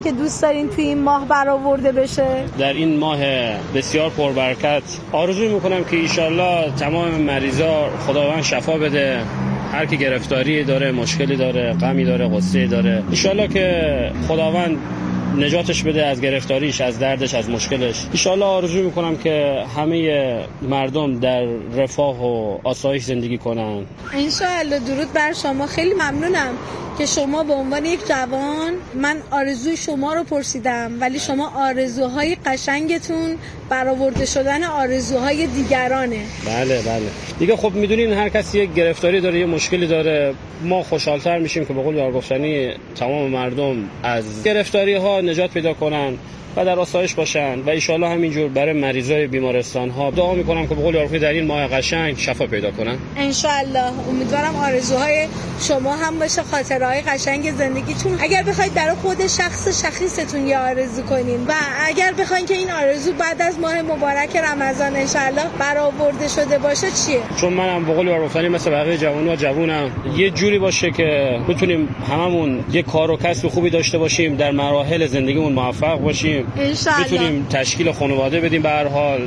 که دوست دارین توی این ماه برآورده بشه؟ در این ماه بسیار پربرکت آرزو میکنم که ایشالله تمام مریضا خداوند شفا بده. هر کی گرفتاری داره، مشکلی داره، غمی داره، غصه داره، ایشالله که خداوند نجاتش بده از گرفتاریش، از دردش، از مشکلش. ایشالله آرزو میکنم که همه مردم در رفاه و آسایش زندگی کنن. انشاءالله. درود بر شما. خیلی ممنونم که شما به عنوان یک جوان، من آرزوی شما رو پرسیدم ولی شما آرزوهای قشنگتون برآورده شدن آرزوهای دیگرانه. بله دیگه خب میدونین هر کسی یک گرفتاری داره، یه مشکلی داره. ما خوشحالتر میشیم که به قول یار گفتنی تمام مردم از گرفتاری ها نجات پیدا کنن و در آسایش باشن و ایشالله همینجور برای مریضای بیمارستان ها دعا میکنم که به قول یارفی در این ماه قشنگ شفا پیدا کنن. انشالله. امیدوارم آرزوهای شما هم باشه، خاطرهای قشنگ زندگیتون. اگر بخواید برای خود شخصیتون یه آرزو کنین و اگر بخواید که این آرزو بعد از ماه مبارک رمضان انشالله برآورده شده باشه چیه؟ چون منم به قول یار گفتنی مثل بقیه جوونم یه جوری باشه که بتونیم هممون یه کار و کسب خوبی داشته باشیم، در مراحل زندگیمون موفق باشیم، بتونیم تشکیل خانواده بدیم. به هر حال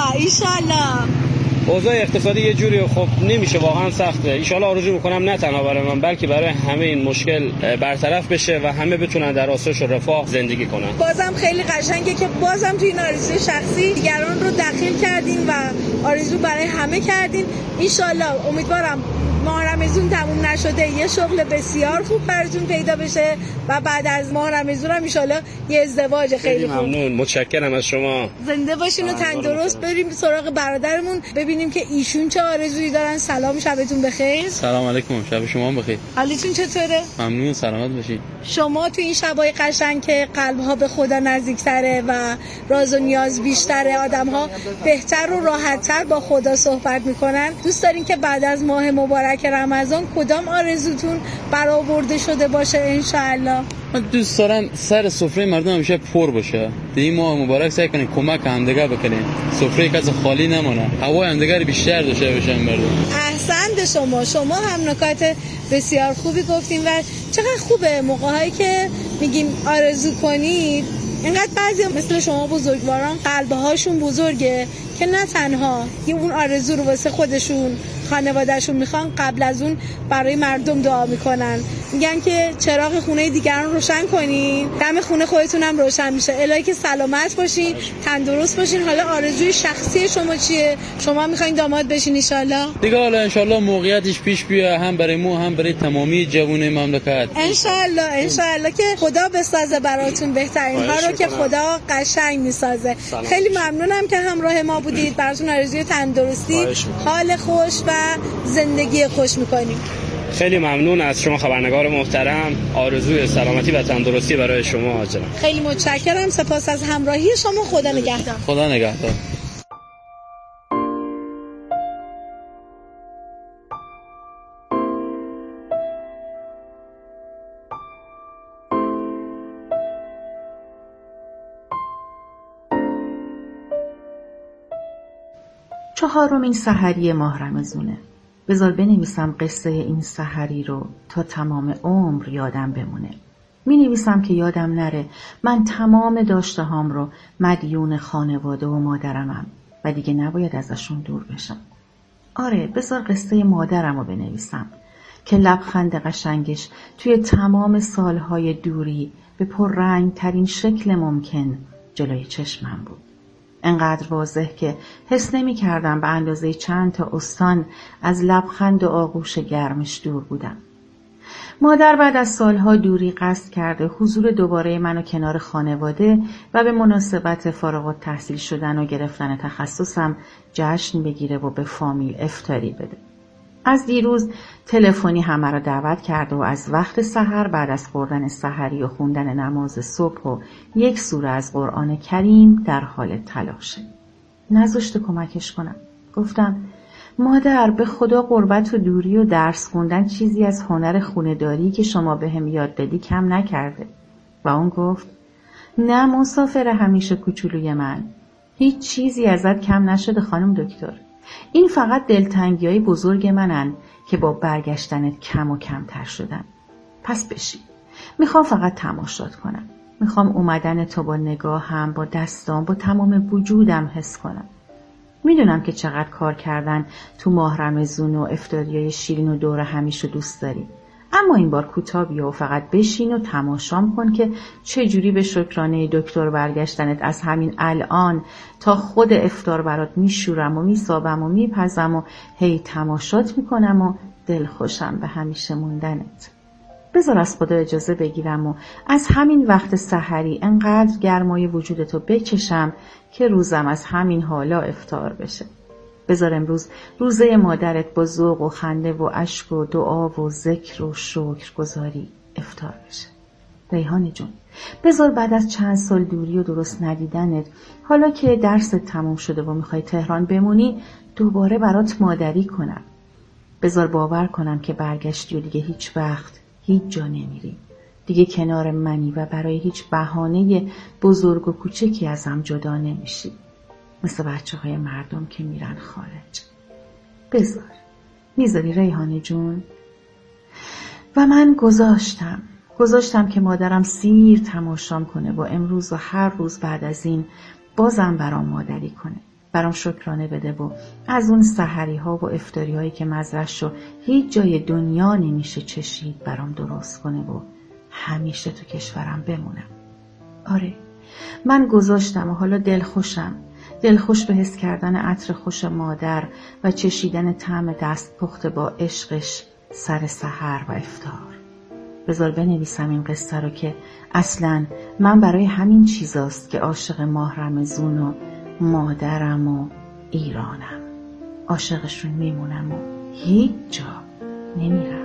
انشالله. اوضاع اقتصادی یه جوری خب نمیشه، واقعا سخته. ان آرزو میکنم نه تنها برای من بلکه برای همه این مشکل برطرف بشه و همه بتونن در آسایش و رفاه زندگی کنن. بازم خیلی قشنگه که بازم توی این آرزوی شخصی دیگران رو دخیل کردین و آرزو برای همه کردین. ان امیدوارم ماه رمضان تموم نشده یه شغل بسیار خوب براتون پیدا بشه و بعد از ماه رمضان هم ان یه ازدواج خیلی خوب. ممنون، متشکرم از شما. زنده باشین و تندرست. بریم سراغ برادرمون ببینیم که ایشون چه آرزویی دارن. سلام، شبتون بخیر. سلام علیکم، شب شما هم بخیر. حالتون چطوره؟ ممنون، سلامت باشین. شما تو این شبای قشنگ که قلب‌ها به خدا نزدیک‌تره و راز و نیاز بیشتره، آدم‌ها بهتر و راحت‌تر با خدا صحبت می‌کنن، دوست دارین که بعد از ماه مبارک رمضان کدام آرزوتون برآورده شده باشه انشاءالله؟ من دوست دارم سر سفره مردم همیشه پر باشه. در این ماه مبارک سعی کنین کمک همدیگه بکنین، سفره کسی خالی نمونه، هوای همدیگه بیشتر داشته باشن مردم. احسنت. شما هم نکات بسیار خوبی گفتین و چقدر خوبه موقع‌هایی که میگیم آرزو کنید، اینقدر بعضی مثل شما بزرگواران قلبهاشون بزرگه که نه تنها یه اون آرزو رو واسه خودشون، خانوادهشون میخوان، قبل از اون برای مردم دعا میکنن. میگن که چراغ خونه دیگران روشن کنین، دم خونه خودتون هم روشن میشه. الهی که سلامت باشین، تندرست باشین. حالا آرزوی شخصی شما چیه؟ شما میخواین داماد بشین ان شاءالله؟ دیگه حالا ان شاءالله موقعیتش پیش بیاد، هم برای ما هم برای تمامی جوانای مملکت. ان شاءالله که خدا بسازه براتون بهترین ها رو که خدا قشنگ میسازه. خیلی ممنونم که همراه ما بودید. براتون آرزوی تندرستی، حال خوش و زندگی خوش میکنیم. خیلی ممنون از شما خبرنگار محترم. آرزوی سلامتی و تندرستی برای شما حاضرم. خیلی متشکرم. سپاس از همراهی شما. خدا نگهدار. خدا نگهدار. چهارمین سحری ماه رمضونه. بذار بنویسم قصه این سحری رو تا تمام عمر یادم بمونه. می نویسم که یادم نره من تمام داشته هام رو مدیون خانواده و مادرمم و دیگه نباید ازشون دور بشم. آره، بذار قصه مادرم رو بنویسم که لبخند قشنگش توی تمام سالهای دوری به پررنگ ترین شکل ممکن جلوی چشمم بود. انقدر واضح که حس نمی کردم به اندازه چند تا استان از لبخند و آغوش گرمش دور بودم. مادر بعد از سالها دوری قصد کرده حضور دوباره منو کنار خانواده و به مناسبت فارغ التحصیل شدن و گرفتن تخصصم جشن بگیره و به فامیل افطاری بده. از دیروز تلفنی همه را دعوت کرده و از وقت سحر بعد از خوردن سحری و خوندن نماز صبح و یک سوره از قرآن کریم در حال تلاشه. نذاشته کمکش کنم. گفتم مادر، به خدا قربت و دوری و درس خوندن چیزی از هنر خونه‌داری که شما بهم یاد دادی کم نکرده. و اون گفت نه مسافر همیشه کوچولوی من، هیچ چیزی ازت کم نشده خانم دکتر. این فقط دلتنگی‌های بزرگ منن که با برگشتنت کم و کمتر شدن. پس بشین، میخوام فقط تماشات کنم. میخوام اومدن تو با نگاهم، با دستام، با تمام وجودم حس کنم. میدونم که چقدر کار کردن تو ماه رمضون و افطاریای شیرین و دور همیشو دوست داری. اما این بار کوتاه بیا و فقط بشین و تماشام کن که چجوری به شکرانه دکتر برگشتنت از همین الان تا خود افطار برات میشورم و میسابم و میپزم و هی تماشات میکنم و دلخوشم به همیشه موندنت. بذار از خدا اجازه بگیرم و از همین وقت سحری انقدر گرمای وجودتو بکشم که روزم از همین حالا افطار بشه. بذار امروز روزه مادرت با ذوق و خنده و اشک و دعا و ذکر و شکرگزاری افطار بشه. ریحانه جون، بذار بعد از چند سال دوری و درست ندیدنت، حالا که درست تموم شده و میخوای تهران بمونی، دوباره برات مادری کنم. بذار باور کنم که برگشتی و دیگه هیچ وقت هیچ جا نمیری. دیگه کنار منی و برای هیچ بهانه بزرگ و کوچکی ازم جدا نمیشی. مثل بچه‌های مردم که میرن خارج. بذار. میذاری ریحانه جون؟ و من گذاشتم که مادرم سیر تماشام کنه و امروز و هر روز بعد از این بازم برام مادری کنه. برام شکرانه بده و از اون سحری ها و افطاری هایی که مزه‌شو هیچ جای دنیا نمیشه چشید برام درست کنه و همیشه تو کشورم بمونم. آره، من گذاشتم و حالا دلخوش به حس کردن عطر خوش مادر و چشیدن طعم دست پخته با عشقش سر سحر و افطار. بذار بنویسم این قصه رو که اصلاً من برای همین چیزاست که عاشق ماه رمضون و مادرم و ایرانم. عاشقشون میمونم و هیچ جا نمیرم.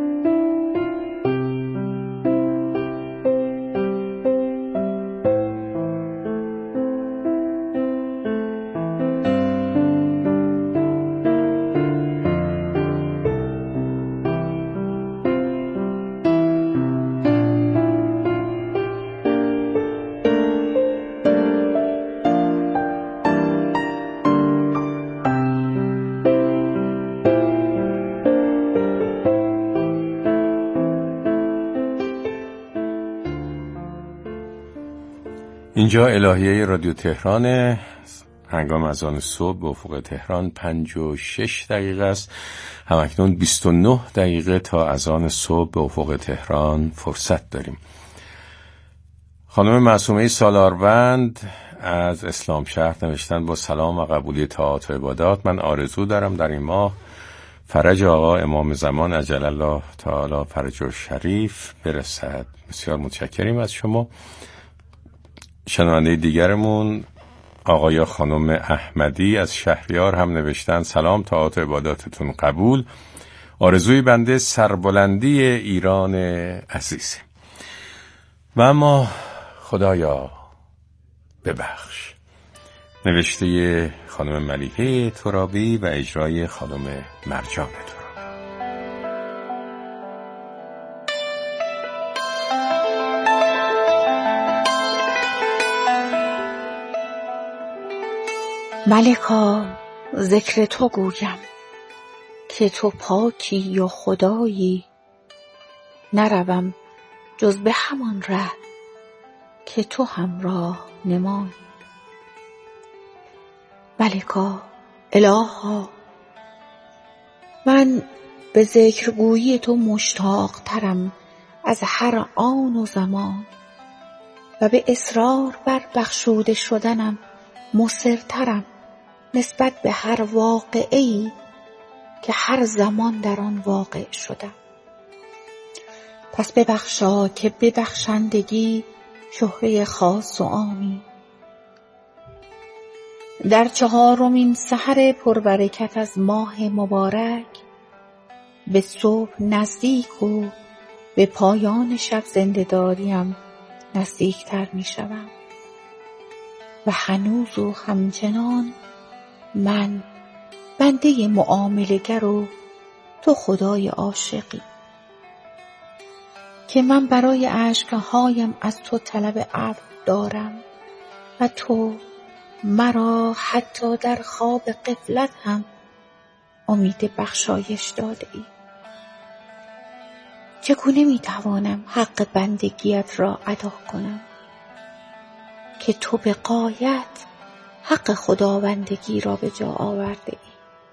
اینجا الهیه رادیو تهران. هنگام اذان صبح به افق تهران 56 دقیقه است. همکنون 29 دقیقه تا اذان صبح به افق تهران فرصت داریم. خانم معصومه سالاروند از اسلام شهر نوشتن: با سلام و قبولی طاعات و عبادات، من آرزو دارم در این ماه فرج آقا امام زمان عجل الله تعالی فرجه شریف برسد. بسیار متشکریم از شما. شنونده دیگرمون آقای خانم احمدی از شهریار هم نوشتن: سلام، طاعات و عباداتتون قبول. آرزوی بنده سربلندی ایران عزیز. و اما خدایا ببخش، نوشته خانم ملیحه ترابی و اجرای خانم مرجان ترابی. ملکا ذکر تو گویم که تو پاکی و خدایی، نروم جز به همان ره که تو همراه نمایی. ملکا الها، من به ذکرگویی تو مشتاق ترم از هر آن و زمان و به اصرار بر بخشوده شدنم مصرترم نسبت به هر واقعه‌ای که هر زمان در آن واقع شدم. پس ببخشا که به بخشندگی شهره خاص و عامی. در 4مین سحر پربرکت از ماه مبارک به صبح نزدیک و به پایان شب زنده‌داریم نزدیکتر می شوم و هنوز و همچنان من بنده معامله‌گر و تو خدای عاشقی که من برای اشک‌هایم از تو طلب عفو دارم و تو مرا حتی در خواب غفلت هم امید بخشایش داده ای. چگونه می توانم حق بندگیت را ادا کنم که تو به غایت حق خداوندگی را به جا آورده ای.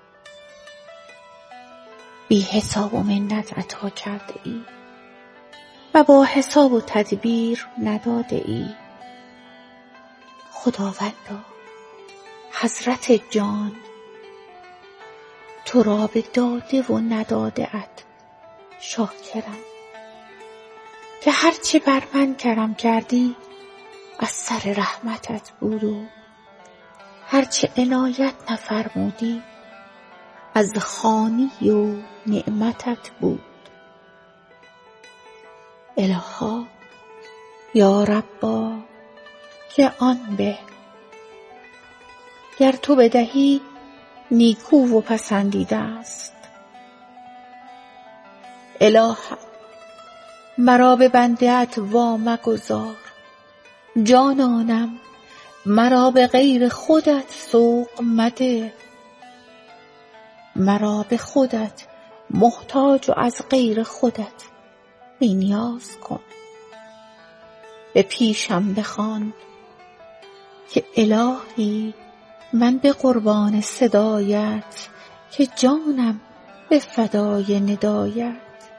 بی حساب و منت عطا کرده ای و با حساب و تدبیر نداده ای. خداوندا، حضرت جان، تو را به داده و نداده ات شاکرم که هرچه بر من کرم کردی از سر رحمتت بود و هرچه عنایت نفرمودی از خوانی و نعمتت بود. الها یا ربا که آن به، گر تو بدهی نیکو و پسندیده است. الها مرا به بنده‌ات وا مگذار، جانانم مرا به غیر خودت سوق مده. مرا به خودت محتاج و از غیر خودت بی نیاز کن. به پیشم بخوان که الهی من به قربان صدایت که جانم به فدای ندایت.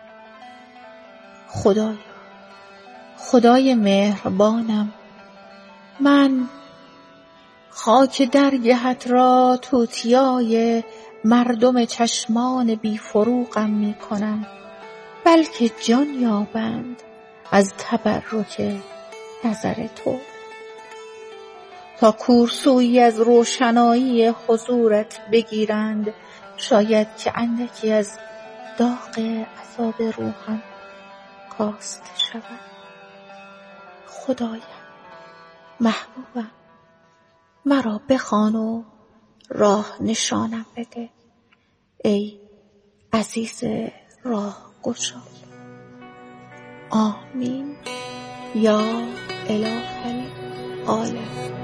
خدایا، خدای مهربانم، من خاک درگهت را توتیای مردم چشمان بی فروغم می کنم، بلکه جان یابند از تبرک نظر تو. تا کورسویی از روشنایی حضورت بگیرند، شاید که اندکی از داغ عذاب روحم کاسته شود. خدایم، محبوبم، مرا بخوان و راه نشانم بده. ای عزیز راه گشای. آمین یا اله العالمین.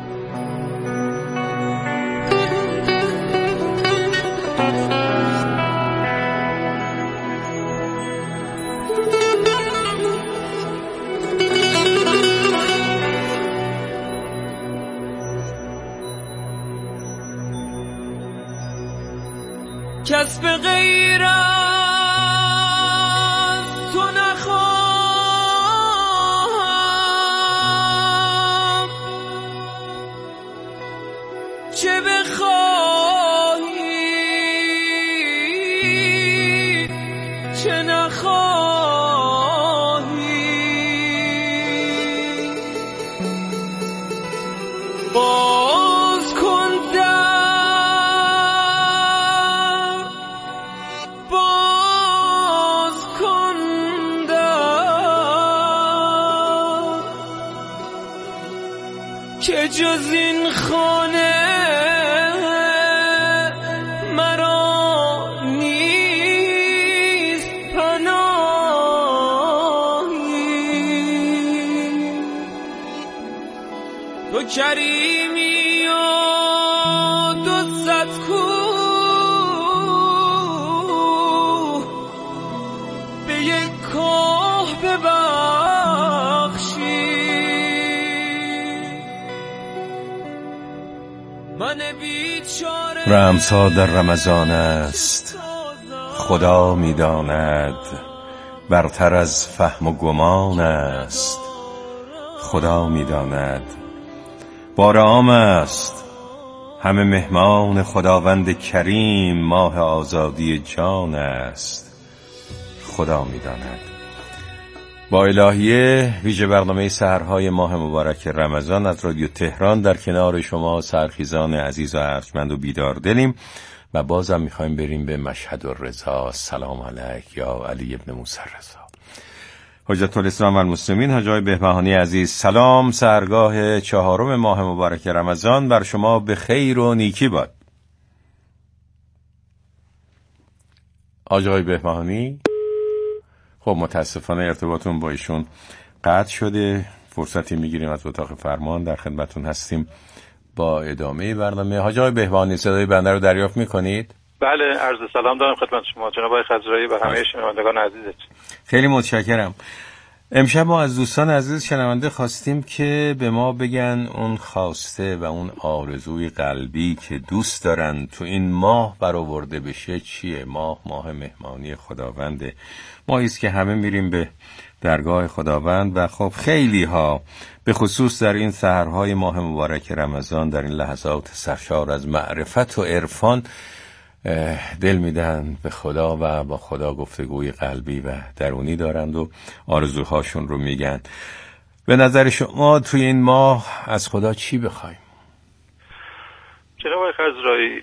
کس به غیر از تو نخواهم، چه بخواهی چه نخواهی. باز کن که جز این خانه مرا نیست پناهی. تو کریمی و 200 کوه به یک کوه ببخشی. رمزها در رمضان است، خدا می‌داند، برتر از فهم و گمان است. خدا می‌داند بار عام است، همه مهمان خداوند کریم، ماه آزادی جان است. خدا می‌داند. با الهیه ویژه برنامه سحرهای ماه مبارک رمضان از رادیو تهران در کنار شما سحرخیزان عزیز و ارجمند و بیدار دلیم و بازم میخوایم بریم به مشهد الرضا. سلام علیک یا علی ابن موسی رضا. حجت الاسلام و المسلمین حاج آقای بهبهانی عزیز، سلام. سحرگاه 4 ماه مبارک رمضان بر شما به خیر و نیکی باد. حاج آقای بهبهانی، خب متاسفانه ارتباطون با ایشون قطع شده. فرصتی میگیریم از اتاق فرمان، در خدمتون هستیم با ادامه برنامه. حاج آقای بهبهانی، صدای بنده رو دریافت میکنید؟ بله، عرض سلام دارم خدمت شما جناب آقای خضرایی و همه شنوندگان عزیزت. خیلی متشکرم. امشب ما از دوستان عزیز شنونده خواستیم که به ما بگن اون خواسته و اون آرزوی قلبی که دوست دارن تو این ماه برآورده بشه چیه؟ ماه مهمانی خداونده، ماهی است که همه میریم به درگاه خداوند و خب خیلی ها به خصوص در این سحرهای ماه مبارک رمضان، در این لحظات سرشار از معرفت و عرفان، دل میدن به خدا و با خدا گفتگوی قلبی و درونی دارند و آرزوهاشون رو میگن. به نظر شما توی این ماه از خدا چی بخوایم؟ جناب خضرایی،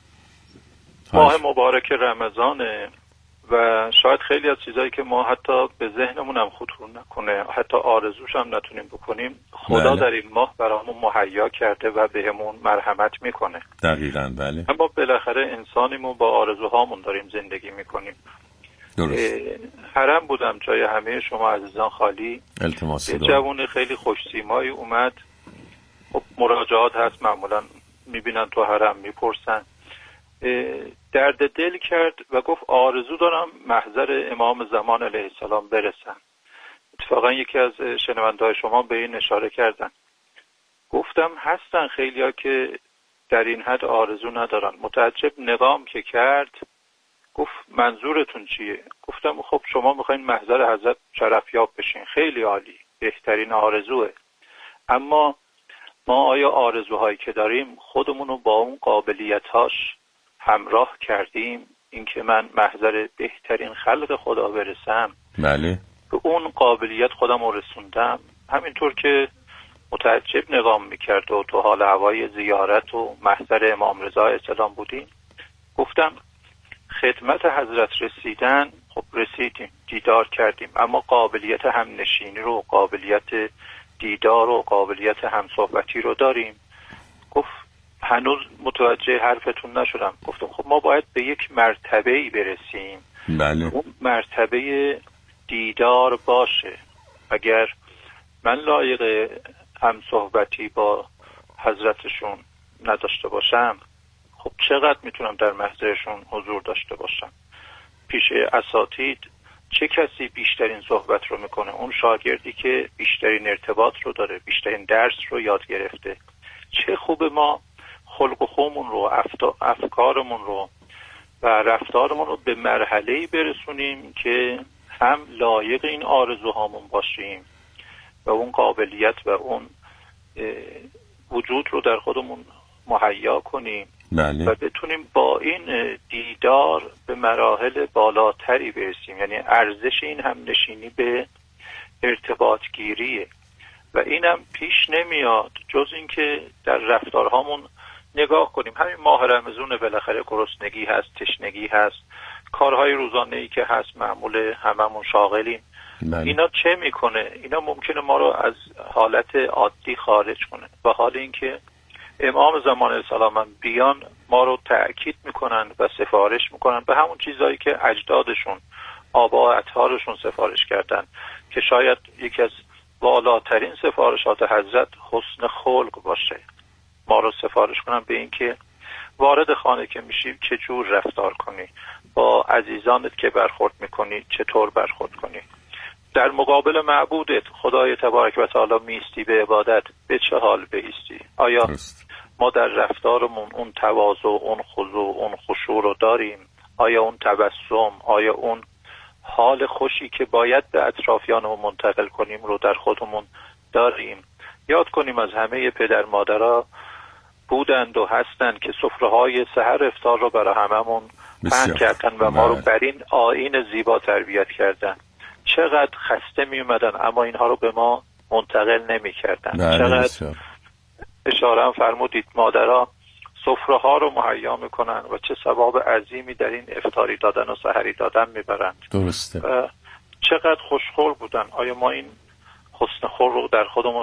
ماه مبارک رمضانه و شاید خیلی از چیزایی که ما حتی به ذهنمون هم خطور نکنه، حتی آرزوش هم نتونیم بکنیم، خدا در این ماه برامون مهیا کرده و بهمون مرحمت میکنه. دقیقاً بله. اما بالاخره انسانیمون با آرزوهامون داریم زندگی میکنیم. درست. حرم بودم، جای همه شما عزیزان خالی. التماس یه جوون خیلی خوش‌سیمایی اومد. خب مراجعات هست، معمولا میبینن تو حرم میپرسن. درد دل کرد و گفت آرزو دارم محضر امام زمان علیه السلام برسم. اتفاقا یکی از شنونده‌های شما به این اشاره کردن. گفتم هستن خیلیا که در این حد آرزو ندارن. متعجب نگام که کرد، گفت منظورتون چیه؟ گفتم خب شما میخواین محضر حضرت شرفیاب بشین، خیلی عالی، بهترین آرزوه. اما ما آیا آرزوهایی که داریم خودمونو با اون قابلیتاش همراه کردیم؟ اینکه من محضر بهترین خلق خدا برسم، بله، به اون قابلیت خودم رو رسوندم؟ همینطور که متعجب نگام میکرد و تو حال هوای زیارت و محضر امام رضا السلام بودیم، گفتم خدمت حضرت رسیدن، خب رسیدیم، دیدار کردیم، اما قابلیت همنشینی رو، قابلیت دیدار و قابلیت همصحبتی رو داریم؟ گفت هنوز متوجه حرفتون نشدم. گفتم خب ما باید به یک مرتبه‌ای برسیم. بله. اون مرتبه دیدار باشه. اگر من لایق همصحبتی با حضرتشون نداشته باشم، خب چقدر میتونم در محضرشون حضور داشته باشم؟ پیش اساتید چه کسی بیشترین صحبت رو میکنه؟ اون شاگردی که بیشترین ارتباط رو داره، بیشترین درس رو یاد گرفته. چه خوب ما خلق و خومون رو، افکارمون رو و رفتارمون رو به مرحله‌ای برسونیم که هم لایق این آرزوهامون باشیم و اون قابلیت و اون وجود رو در خودمون مهیا کنیم. بله. و بتونیم با این دیدار به مراحل بالاتری برسیم. یعنی ارزش این همنشینی به ارتباط گیریه و اینم پیش نمیاد جز اینکه در رفتارهامون نگاه کنیم. همین ماه رمضان بالاخره گرسنگی هست، تشنگی هست، کارهای روزانه‌ای که هست، معمول هممون شاغلیم. بله. اینا چه میکنه؟ اینا ممکنه ما رو از حالت عادی خارج کنه و حال اینکه امام زمان السلام بیان ما رو تأکید میکنن و سفارش میکنن به همون چیزایی که اجدادشون، آبا اطهارشون سفارش کردن، که شاید یکی از والاترین سفارشات حضرت حسن خلق باشه. ما رو سفارش کنن به این که وارد خانه که میشی چه جور رفتار کنی، با عزیزانت که برخورد میکنی چطور برخورد کنی، در مقابل معبودت خدای تبارک و تعالی میستی به عبادت به چه حال بایستی؟ آیا ما در رفتارمون اون تواضع، اون خضوع، اون خشوع رو داریم؟ آیا اون تبسم، آیا اون حال خوشی که باید به اطرافیانمون منتقل کنیم رو در خودمون داریم؟ یاد کنیم از همه پدر مادرها بودند و هستند که سفره‌های سحر افطار رو برای هممون پهن کردن و ما رو بر این آیین زیبا تربیت کردن. چقدر خسته می اومدن اما اینها رو به ما منتقل نمی کردن. چقدر اشاره هم فرمودید مادرها سفره ها رو مهیا میکنن و چه ثواب عظیمی در این افطاری دادن و سحری دادن میبرند. درسته. چقدر خوشخلق بودن. آیا ما این حسن خلق رو در خودمون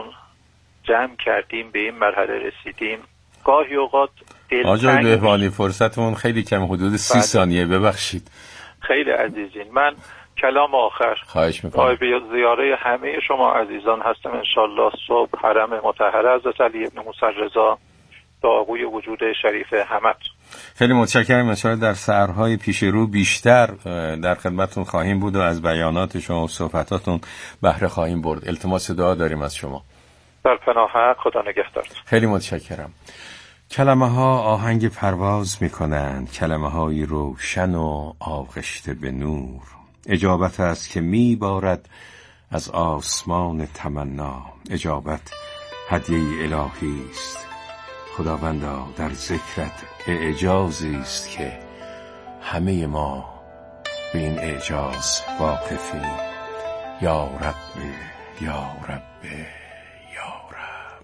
جمع کردیم؟ به این مرحله رسیدیم؟ گاهی اوقات آقای بهبانی فرصتمون خیلی کم، حدود 30 ثانیه، ببخشید. خیلی عزیزین، من کلام آخر خواهش میکنم. به زیاره همه شما عزیزان هستم. انشالله صبح حرم مطهر حضرت علی ابن موسی رضا داغوی وجود شریف همت خیلی متشکرم. انشاءالله در سحرهای پیش رو بیشتر در خدمتتون خواهیم بود و از بیانات شما و صحبتاتون بهره خواهیم برد. التماس دعا داریم از شما. در پناه حق، خدا نگهدار. خیلی متشکرم. کلمه ها آهنگ پرواز می کنند، کلمه های روشن و آغشته به نور. اجابت است که می بارد از آسمان تمنا. اجابت هدیه الهی است. خداوندا در ذکرت اعجازی است که همه ما به این اعجاز واقفیم. یا رب یا رب یا رب.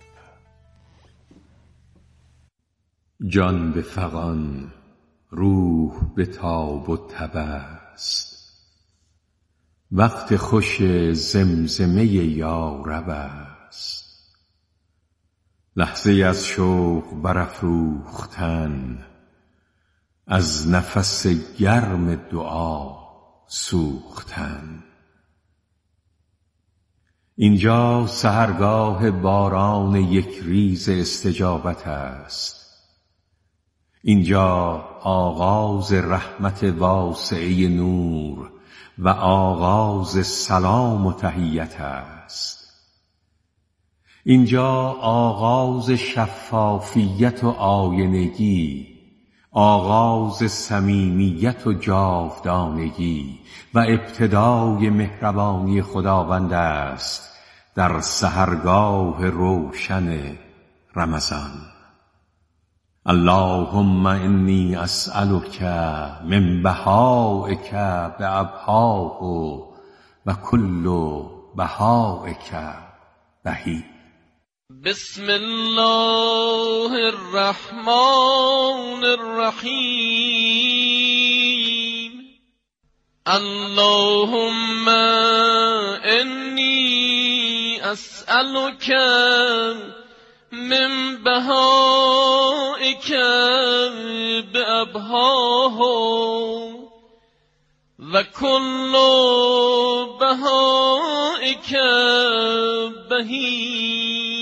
جان به فغان، روح به تاب و تب است. وقت خوش زمزمه یا رب است. لحظه از شوق برافروختن، از نفس گرم دعا سوختن. اینجا سحرگاه باران یک ریز استجابت است. اینجا آغاز رحمت واسعه نور و آغاز سلام و تحیت است. اینجا آغاز شفافیت و آینگی، آغاز صمیمیت و جاودانگی و ابتدای مهربانی خداوند است در سحرگاه روشن رمضان. اللهم انی اسألک من بهائک بأبهاه و کل بهائک بهی. بسم الله الرحمن الرحیم. اللهم انی اسألک من بهائک بأبهاه و کل بهائک بهی.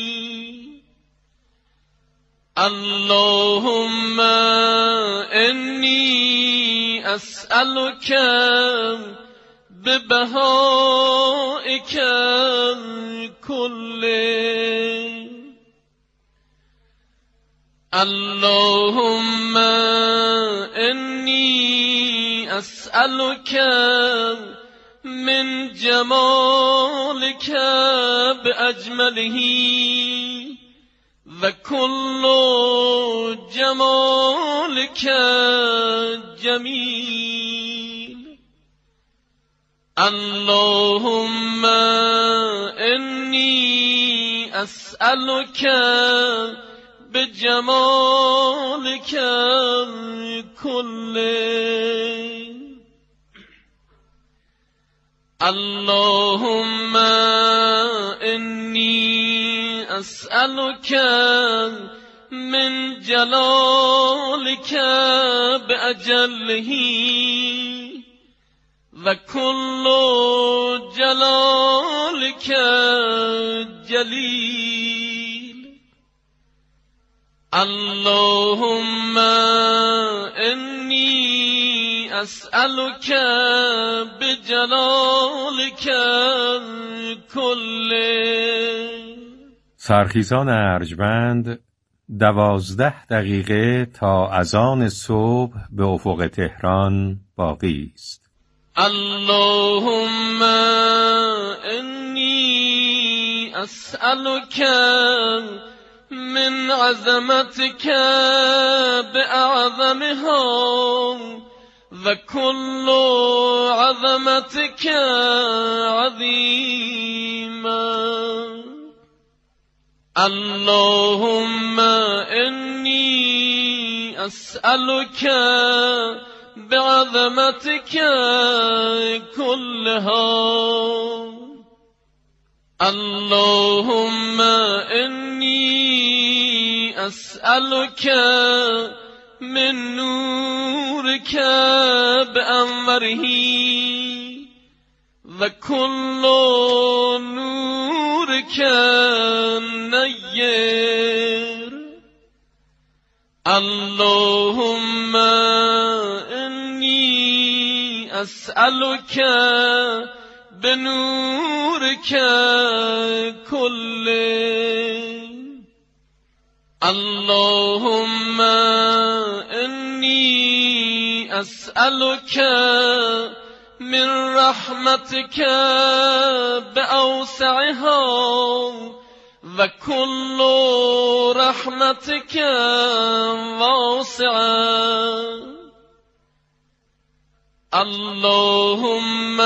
اللهم انی اسألک ببهائک کله. اللهم انی اسألک من جمالک باجمله و کل جمالک جمیل. اللهم انی اسألک بجمالک کله. اللهم انی اسألک من جلالک باجله و کل جلالک جلیل. اللهم انی اسألک بجلالک کله. سرخیزان ارجمند 12 دقیقه تا اذان صبح به افق تهران باقی است. اللهم انی اسألک من عظمتك بأعظمها و كل عظمتك عظيما. اللهم إني أسألك بعظمتك كلها. اللهم إني أسألك من نورك بأنوره وكل نورك نير. اللهم إني أسألك بنورك كله اللهم إني أسألك من رحمتك بأوسعها وكل رحمتك واسعة اللهم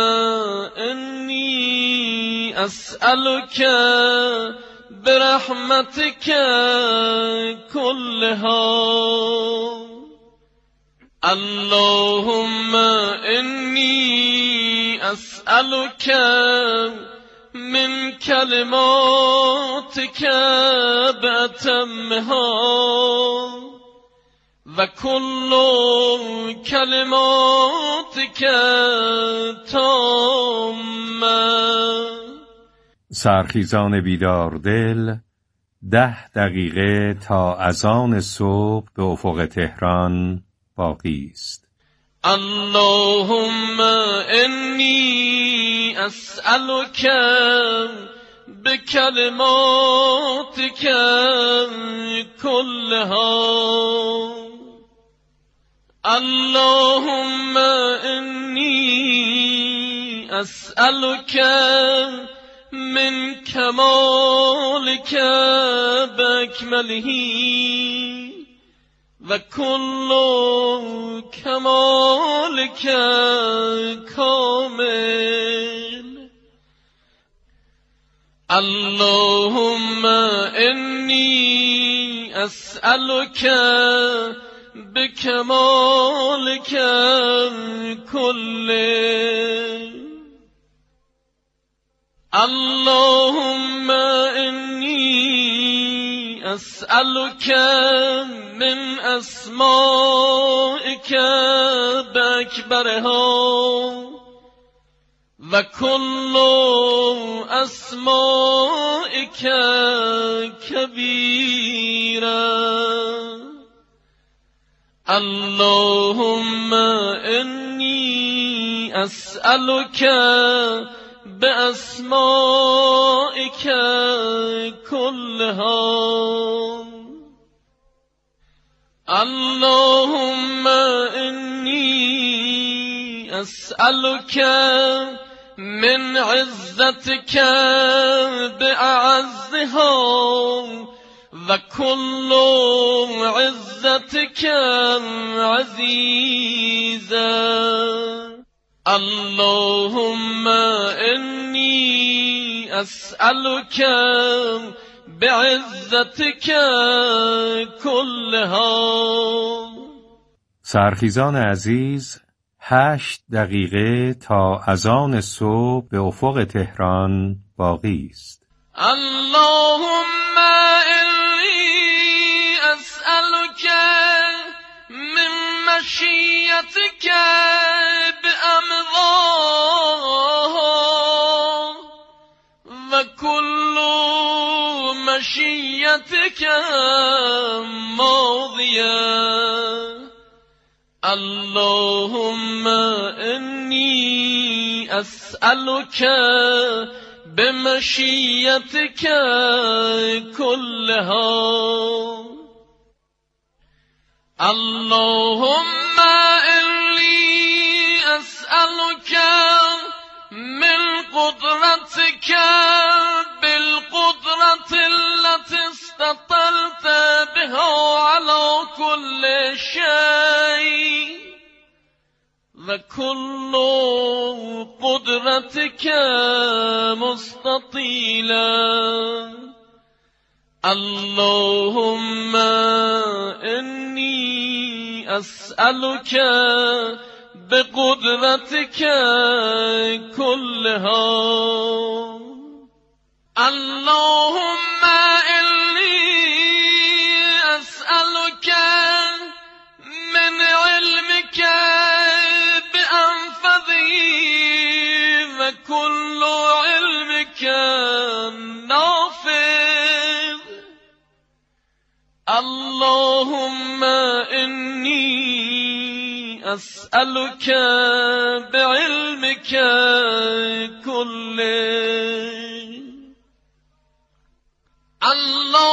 إني أسألك برحمتك كلها اللهم إني أسألك من كلماتك بأتمها وكل كلماتك تامة. سرخیزان بیدار دل 10 دقیقه تا اذان صبح به افق تهران باقی است. اللهم إني أسألك بكلماتك كلها اللهم إني أسألك من كمالك بأكمله وكل كمالك كامل اللهم إني أسألك بكمالك كله اللهم إني أسألك من أسمائك بأكبرها وكل أسمائك كبيرا اللهم إني أسألك بأسمائك كلها اللهم إني أسألك من عزتك بأعزها وكل عزتك عزيزا اللهم إني أسألك بعزتك كلها. سرخیزان عزیز 8 دقیقه تا اذان صبح به افق تهران باقی است. اللهم إني أسألك من مشيتك بأمضاها وكل مشيتك ماضية اللهم إني أسألك بمشيتك كلها اللهم إني أسألك من قدرتك بالقدرة التي استطلت بها على كل شيء وكل قدرتك مستطيلا اللهم إني أسألك بقدرتك كلها اللهم إني أسألك من علمك بأنفذه وكل علمك نافذ اللهم إني أسألك بعلمك كله